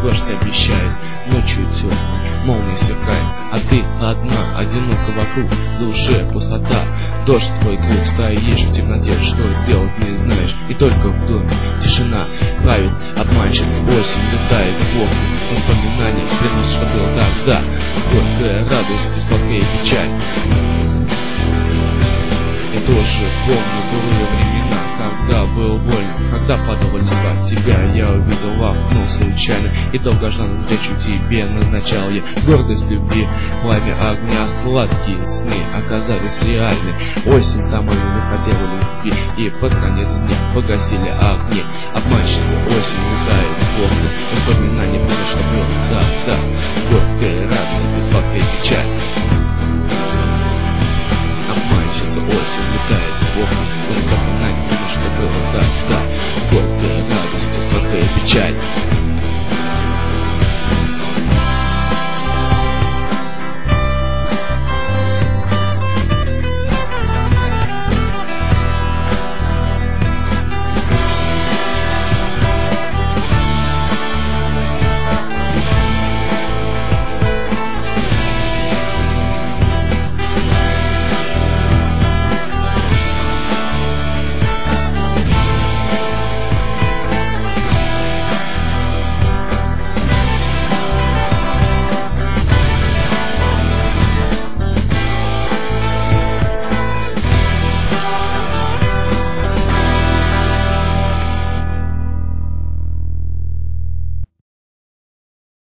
дождь обещает, ночью темно, молния сверкает, а ты одна, одинока вокруг, в душе пустота. Дождь твой круг, стоишь в темноте, что делать не знаешь, и только в доме тишина правит обманщица. Осень летает в окна, воспоминания приносят, что было тогда, горькая радость и сладкая печаль. Я тоже помню былые времена, когда был вольно, когда падала листва. Тебя я увидел в окно случайно, и долгожданную встречу тебе назначал я. Гордость любви, пламя огня, сладкие сны оказались реальны. Осень сама не захотела любви, и под конец дня погасили огни. Обманщица, осень летает в окна, воспоминания про то, что было, да, горькая радость и сладкая печаль.